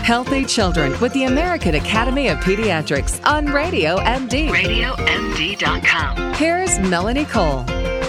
Healthy Children with the American Academy of Pediatrics on Radio MD. RadioMD.com. Here's Melanie Cole.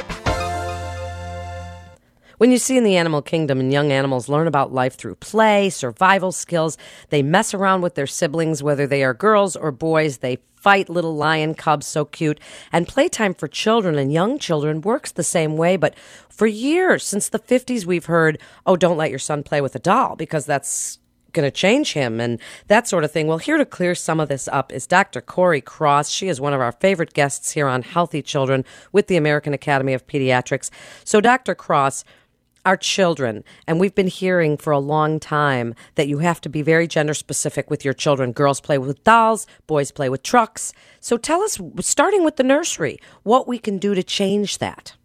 When you see in the animal kingdom and young animals learn about life through play, survival skills, they mess around with their siblings, whether they are girls or boys, they fight little lion cubs, so cute. And playtime for children and young children works the same way. But for years, since the 50s, we've heard, oh, don't let your son play with a doll because that's going to change him and that sort of thing. Well, here to clear some of this up is Dr. Corey Cross. She is one of our favorite guests here on Healthy Children with the American Academy of Pediatrics. So, Dr. Cross, our children, and we've been hearing for a long time that you have to be very gender specific with your children. Girls play with dolls, boys play with trucks. So tell us, starting with the nursery, what we can do to change that.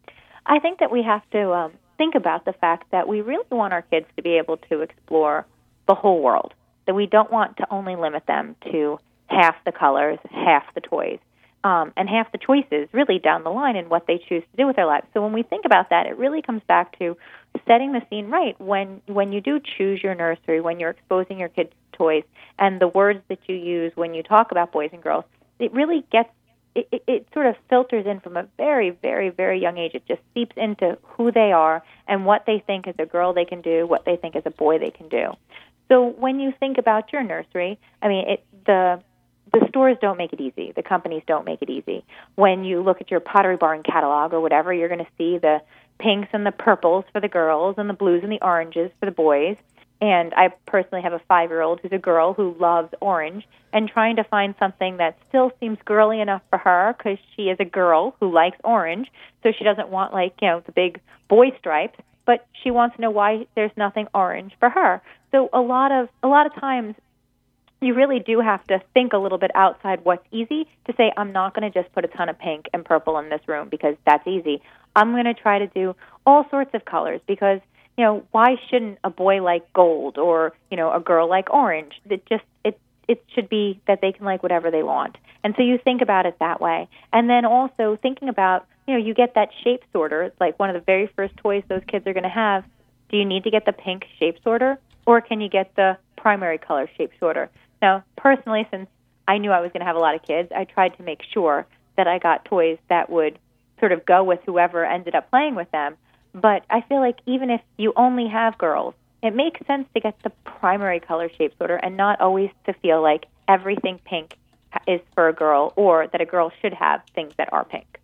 I think that we have to think about the fact that we really want our kids to be able to explore the whole world, that we don't want to only limit them to half the colors, half the toys, and half the choices really down the line in what they choose to do with their lives. So when we think about that, it really comes back to setting the scene right. When you do choose your nursery, when you're exposing your kids to toys, and the words that you use when you talk about boys and girls, it really gets, it sort of filters in from a very, very, very young age. It just seeps into who they are and what they think as a girl they can do, what they think as a boy they can do. So when you think about your nursery, I mean, the stores don't make it easy. The companies don't make it easy. When you look at your Pottery Barn catalog or whatever, you're going to see the pinks and the purples for the girls and the blues and the oranges for the boys. And I personally have a 5-year-old who's a girl who loves orange, and trying to find something that still seems girly enough for her because she is a girl who likes orange, so she doesn't want, the big boy stripes, but she wants to know why there's nothing orange for her. So a lot of times you really do have to think a little bit outside what's easy to say, I'm not going to just put a ton of pink and purple in this room because that's easy. I'm going to try to do all sorts of colors because, why shouldn't a boy like gold or, a girl like orange? It should be that they can like whatever they want. And so you think about it that way. And then also thinking about, you get that shape sorter. It's like one of the very first toys those kids are going to have. Do you need to get the pink shape sorter, or can you get the primary color shape sorter? Now, personally, since I knew I was going to have a lot of kids, I tried to make sure that I got toys that would sort of go with whoever ended up playing with them. But I feel like even if you only have girls, it makes sense to get the primary color shape sorter and not always to feel like everything pink is for a girl or that a girl should have things that are pink.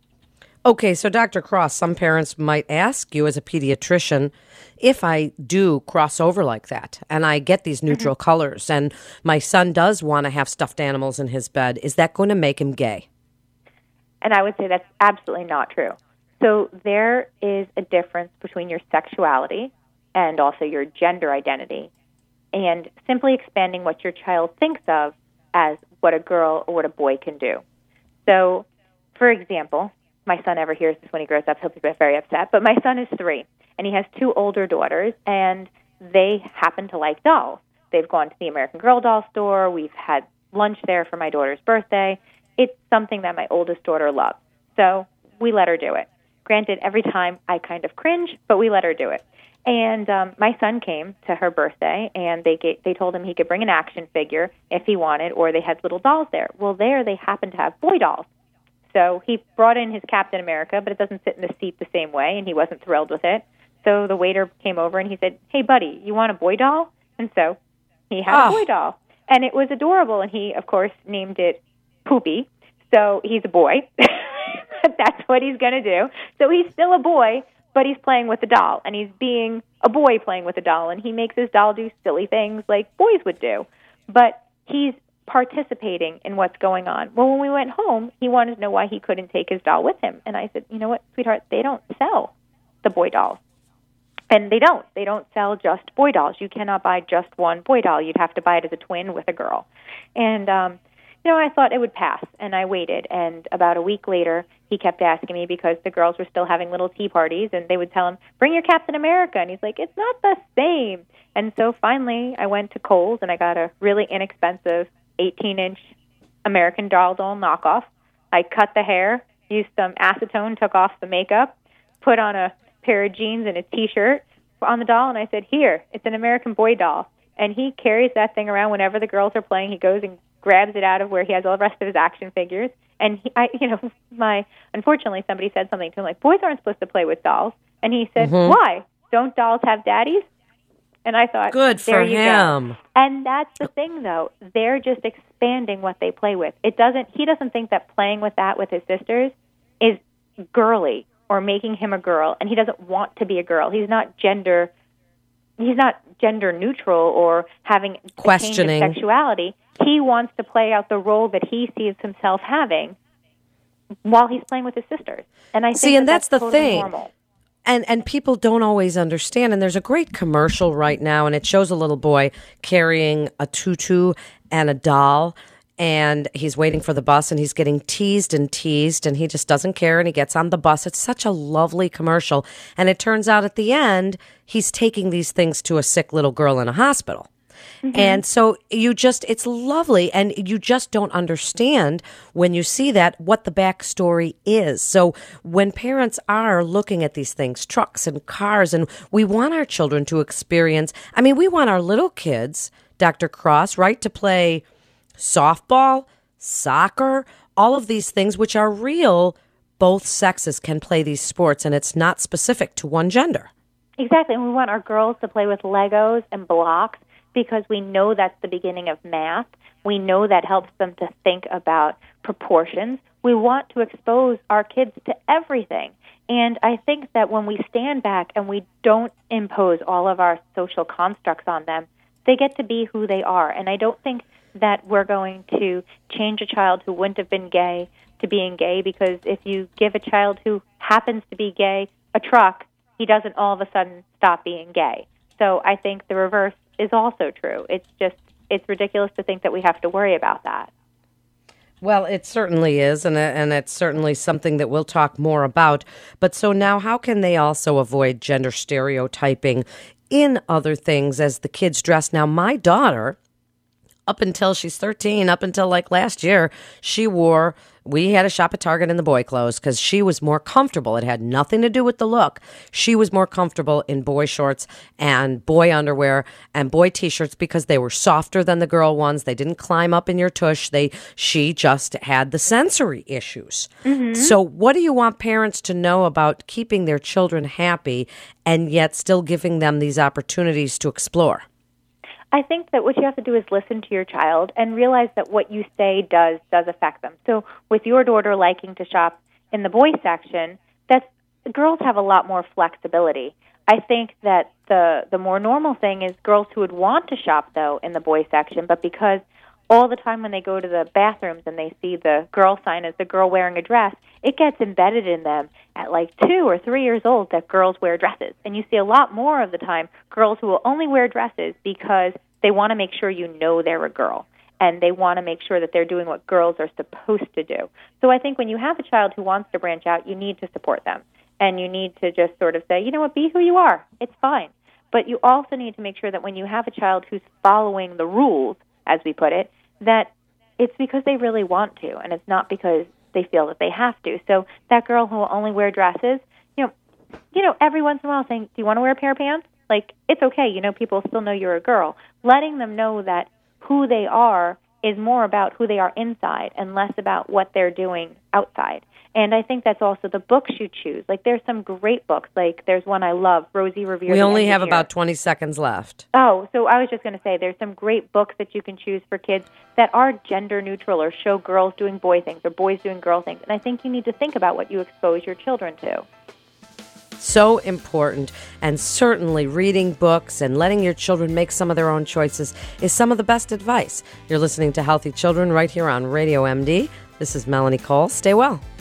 Okay, so Dr. Cross, some parents might ask you as a pediatrician, if I do cross over like that and I get these neutral colors and my son does want to have stuffed animals in his bed, is that going to make him gay? And I would say that's absolutely not true. So there is a difference between your sexuality and also your gender identity and simply expanding what your child thinks of as what a girl or what a boy can do. So, for example, my son ever hears this when he grows up, he'll be very upset. But my son is 3, and he has 2 older daughters, and they happen to like dolls. They've gone to the American Girl doll store. We've had lunch there for my daughter's birthday. It's something that my oldest daughter loves. So we let her do it. Granted, every time I kind of cringe, but we let her do it. And my son came to her birthday, and they told him he could bring an action figure if he wanted, or they had little dolls there. Well, there they happened to have boy dolls. So he brought in his Captain America, but it doesn't sit in the seat the same way, and he wasn't thrilled with it. So the waiter came over, and he said, hey, buddy, you want a boy doll? And so he had a boy doll. And it was adorable, and he, of course, named it Poopy. So he's a boy. That's what he's going to do. So he's still a boy, but he's playing with a doll, and he's being a boy playing with a doll, and he makes his doll do silly things like boys would do. But he's participating in what's going on. Well, when we went home, he wanted to know why he couldn't take his doll with him. And I said, you know what, sweetheart, they don't sell the boy dolls. And they don't. They don't sell just boy dolls. You cannot buy just one boy doll. You'd have to buy it as a twin with a girl. And, I thought it would pass, and I waited. And about a week later, he kept asking me because the girls were still having little tea parties, and they would tell him, bring your Captain America. And he's like, it's not the same. And so finally, I went to Kohl's, and I got a really inexpensive 18-inch American doll knockoff. I cut the hair, used some acetone, took off the makeup, put on a pair of jeans and a T-shirt on the doll, and I said, here, it's an American boy doll. and he carries that thing around whenever the girls are playing. He goes and grabs it out of where he has all the rest of his action figures. And unfortunately, somebody said something to him like, boys aren't supposed to play with dolls. And he said, why? Don't dolls have daddies? And I thought, good for him. Go. And that's the thing, though. They're just expanding what they play with. He doesn't think that playing with that with his sisters is girly or making him a girl, and he doesn't want to be a girl. He's not gender neutral or having questioning sexuality. He wants to play out the role that he sees himself having while he's playing with his sisters. And I think that's the totally thing. Normal. And people don't always understand. And there's a great commercial right now, and it shows a little boy carrying a tutu and a doll, and he's waiting for the bus, and he's getting teased, and he just doesn't care, and he gets on the bus. It's such a lovely commercial. And it turns out at the end, he's taking these things to a sick little girl in a hospital. Mm-hmm. And so it's lovely, and you just don't understand when you see that what the backstory is. So when parents are looking at these things, trucks and cars, and we want our children to experience, we want our little kids, Dr. Cross, right, to play softball, soccer, all of these things which are real. Both sexes can play these sports, and it's not specific to one gender. Exactly, and we want our girls to play with Legos and blocks, because we know that's the beginning of math. We know that helps them to think about proportions. We want to expose our kids to everything. And I think that when we stand back and we don't impose all of our social constructs on them, they get to be who they are. And I don't think that we're going to change a child who wouldn't have been gay to being gay, because if you give a child who happens to be gay a truck, he doesn't all of a sudden stop being gay. So I think the reverse is also true. It's ridiculous to think that we have to worry about that. Well, it certainly is, and it's certainly something that we'll talk more about. But so now, how can they also avoid gender stereotyping in other things as the kids dress? Now, my daughter, up until she's 13, up until like last year, we had to shop at Target in the boy clothes because she was more comfortable. It had nothing to do with the look. She was more comfortable in boy shorts and boy underwear and boy T-shirts because they were softer than the girl ones. They didn't climb up in your tush. She just had the sensory issues. Mm-hmm. So what do you want parents to know about keeping their children happy and yet still giving them these opportunities to explore? I think that what you have to do is listen to your child and realize that what you say does affect them. So with your daughter liking to shop in the boys section, girls have a lot more flexibility. I think that the more normal thing is girls who would want to shop, though, in the boys section, but because all the time when they go to the bathrooms and they see the girl sign as the girl wearing a dress, it gets embedded in them at like 2 or 3 years old that girls wear dresses. And you see a lot more of the time girls who will only wear dresses because they want to make sure you know they're a girl. And they want to make sure that they're doing what girls are supposed to do. So I think when you have a child who wants to branch out, you need to support them. And you need to just sort of say, you know what, be who you are. It's fine. But you also need to make sure that when you have a child who's following the rules, as we put it, that it's because they really want to, and it's not because they feel that they have to. So that girl who will only wear dresses, you know, every once in a while saying, do you want to wear a pair of pants? Like, it's okay. People still know you're a girl. Letting them know that who they are is more about who they are inside and less about what they're doing outside. And I think that's also the books you choose. Like, there's some great books. Like, there's one I love, Rosie Revere. We only have about 20 seconds left. Oh, so I was just going to say, there's some great books that you can choose for kids that are gender neutral or show girls doing boy things or boys doing girl things. And I think you need to think about what you expose your children to. So important, and certainly reading books and letting your children make some of their own choices is some of the best advice. You're listening to Healthy Children right here on Radio MD. This is Melanie Cole. Stay well.